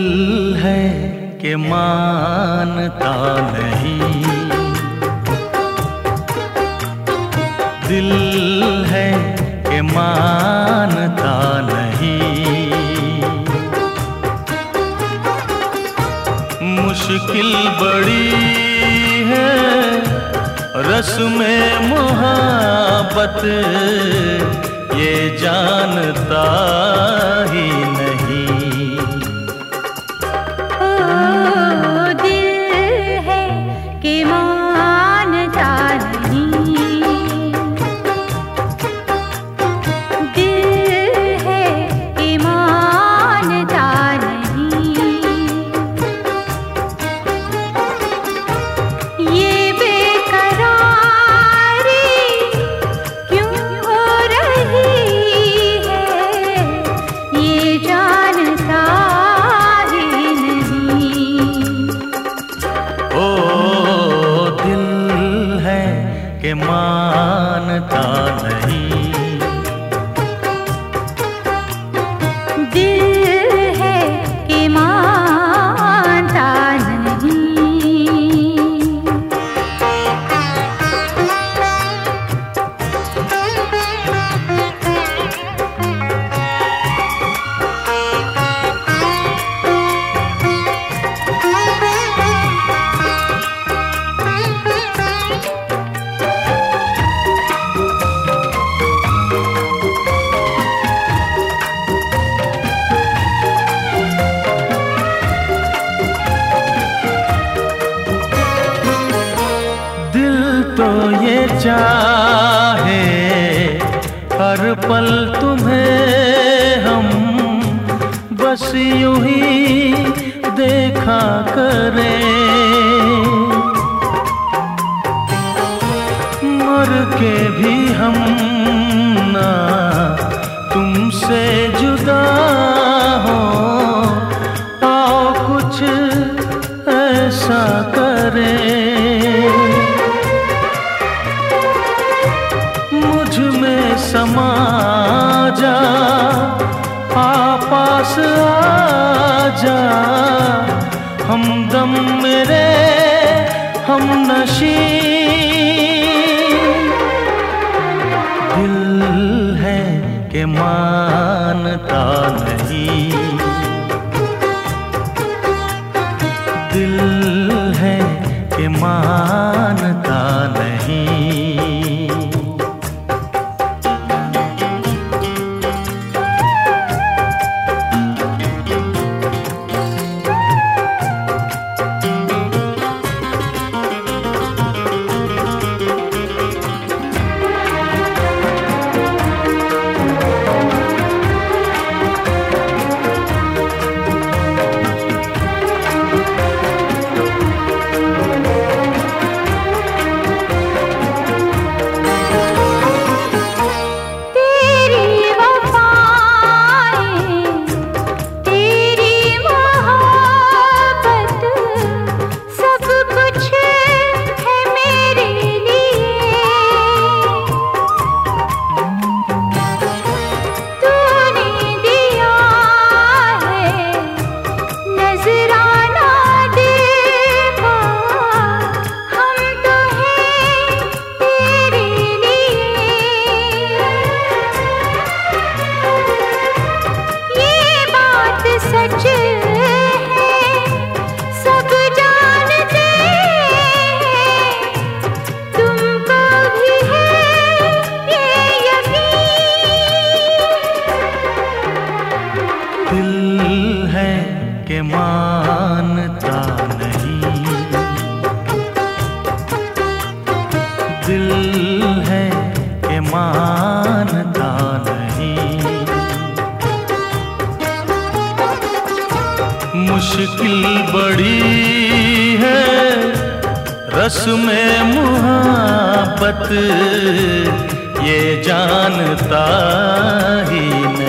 है कि मानता नहीं, दिल है कि मानता नहीं। मुश्किल बड़ी है रस्म मोहब्बत, ये जानता ही नहीं। के मानता नहीं, दिल है कि मानता तो ये चाहे हर पल तुम्हें हम बस यूं ही देखा करें, मर के भी हम ना तुमसे जुदा हो। आओ कुछ ऐसा करें, समा जा, पास आ जा, हमदम मेरे हम नशी। दिल है कि मानता नहीं, दिल है कि मानता नहीं। दिल है कि मानता नहीं, दिल है कि मानता नहीं। मुश्किल बड़ी है रस्म मोहब्बत, ये जानता ही नहीं।